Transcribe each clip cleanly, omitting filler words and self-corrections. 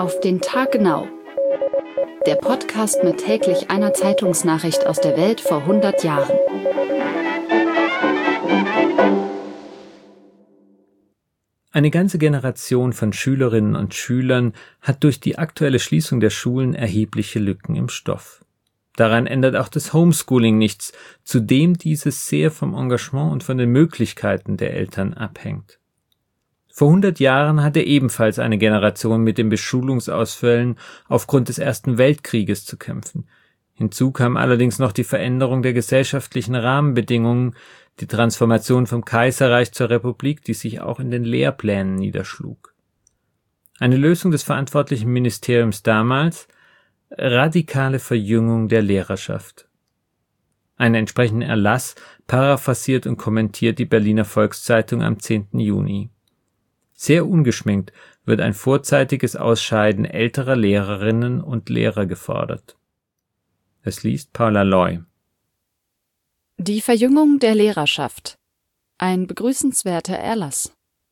Auf den Tag genau. Der Podcast mit täglich einer Zeitungsnachricht aus der Welt vor 100 Jahren. Eine ganze Generation von Schülerinnen und Schülern hat durch die aktuelle Schließung der Schulen erhebliche Lücken im Stoff. Daran ändert auch das Homeschooling nichts, zudem dieses sehr vom Engagement und von den Möglichkeiten der Eltern abhängt. Vor 100 Jahren hatte ebenfalls eine Generation mit den Beschulungsausfällen aufgrund des Ersten Weltkrieges zu kämpfen. Hinzu kam allerdings noch die Veränderung der gesellschaftlichen Rahmenbedingungen, die Transformation vom Kaiserreich zur Republik, die sich auch in den Lehrplänen niederschlug. Eine Lösung des verantwortlichen Ministeriums damals: radikale Verjüngung der Lehrerschaft. Einen entsprechenden Erlass paraphrasiert und kommentiert die Berliner Volkszeitung am 10. Juni. Sehr ungeschminkt wird ein vorzeitiges Ausscheiden älterer Lehrerinnen und Lehrer gefordert. Es liest Paula Loy. Die Verjüngung der Lehrerschaft. Ein begrüßenswerter Erlass.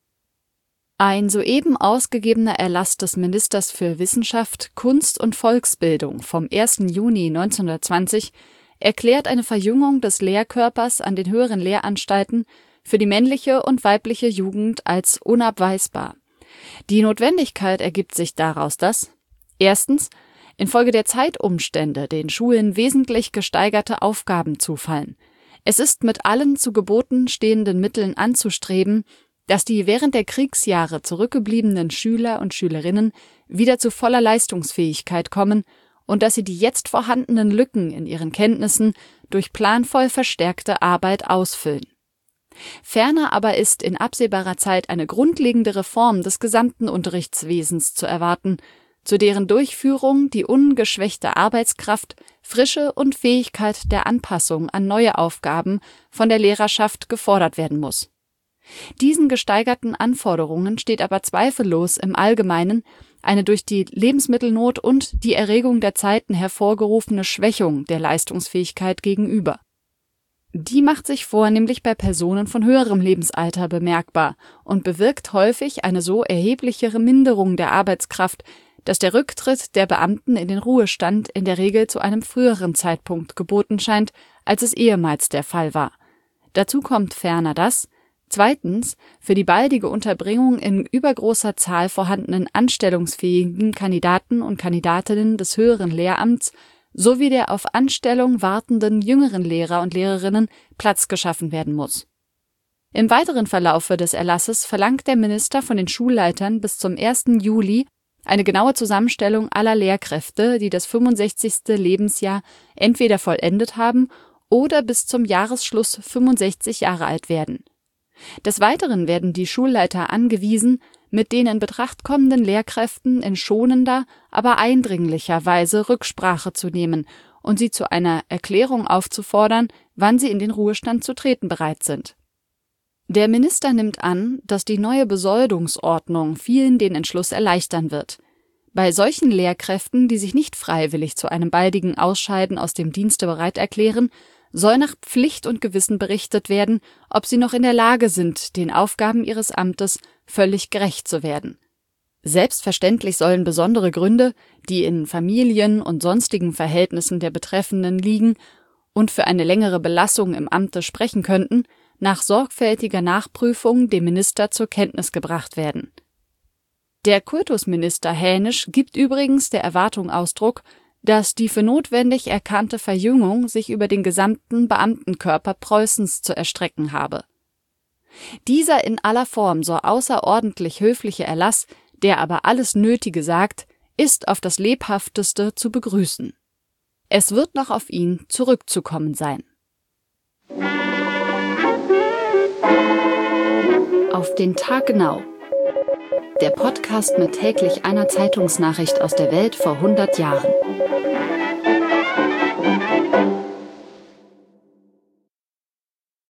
Ein soeben ausgegebener Erlass des Ministers für Wissenschaft, Kunst und Volksbildung vom 1. Juni 1920 erklärt eine Verjüngung des Lehrkörpers an den höheren Lehranstalten für die männliche und weibliche Jugend als unabweisbar. Die Notwendigkeit ergibt sich daraus, dass erstens infolge der Zeitumstände den Schulen wesentlich gesteigerte Aufgaben zufallen. Es ist mit allen zu Geboten stehenden Mitteln anzustreben, dass die während der Kriegsjahre zurückgebliebenen Schüler und Schülerinnen wieder zu voller Leistungsfähigkeit kommen und dass sie die jetzt vorhandenen Lücken in ihren Kenntnissen durch planvoll verstärkte Arbeit ausfüllen. Ferner aber ist in absehbarer Zeit eine grundlegende Reform des gesamten Unterrichtswesens zu erwarten, zu deren Durchführung die ungeschwächte Arbeitskraft, Frische und Fähigkeit der Anpassung an neue Aufgaben von der Lehrerschaft gefordert werden muss. Diesen gesteigerten Anforderungen steht aber zweifellos im Allgemeinen eine durch die Lebensmittelnot und die Erregung der Zeiten hervorgerufene Schwächung der Leistungsfähigkeit gegenüber. Die macht sich vornehmlich bei Personen von höherem Lebensalter bemerkbar und bewirkt häufig eine so erheblichere Minderung der Arbeitskraft, dass der Rücktritt der Beamten in den Ruhestand in der Regel zu einem früheren Zeitpunkt geboten scheint, als es ehemals der Fall war. Dazu kommt ferner, dass zweitens für die baldige Unterbringung in übergroßer Zahl vorhandenen anstellungsfähigen Kandidaten und Kandidatinnen des höheren Lehramts sowie der auf Anstellung wartenden jüngeren Lehrer und Lehrerinnen Platz geschaffen werden muss. Im weiteren Verlaufe des Erlasses verlangt der Minister von den Schulleitern bis zum 1. Juli eine genaue Zusammenstellung aller Lehrkräfte, die das 65. Lebensjahr entweder vollendet haben oder bis zum Jahresschluss 65 Jahre alt werden. Des Weiteren werden die Schulleiter angewiesen, mit den in Betracht kommenden Lehrkräften in schonender, aber eindringlicher Weise Rücksprache zu nehmen und sie zu einer Erklärung aufzufordern, wann sie in den Ruhestand zu treten bereit sind. Der Minister nimmt an, dass die neue Besoldungsordnung vielen den Entschluss erleichtern wird. Bei solchen Lehrkräften, die sich nicht freiwillig zu einem baldigen Ausscheiden aus dem Dienste bereit erklären, soll nach Pflicht und Gewissen berichtet werden, ob sie noch in der Lage sind, den Aufgaben ihres Amtes völlig gerecht zu werden. Selbstverständlich sollen besondere Gründe, die in Familien und sonstigen Verhältnissen der Betreffenden liegen und für eine längere Belassung im Amte sprechen könnten, nach sorgfältiger Nachprüfung dem Minister zur Kenntnis gebracht werden. Der Kultusminister Hänisch gibt übrigens der Erwartung Ausdruck, dass die für notwendig erkannte Verjüngung sich über den gesamten Beamtenkörper Preußens zu erstrecken habe. Dieser in aller Form so außerordentlich höfliche Erlass, der aber alles Nötige sagt, ist auf das Lebhafteste zu begrüßen. Es wird noch auf ihn zurückzukommen sein. Auf den Tag genau. Der Podcast mit täglich einer Zeitungsnachricht aus der Welt vor 100 Jahren.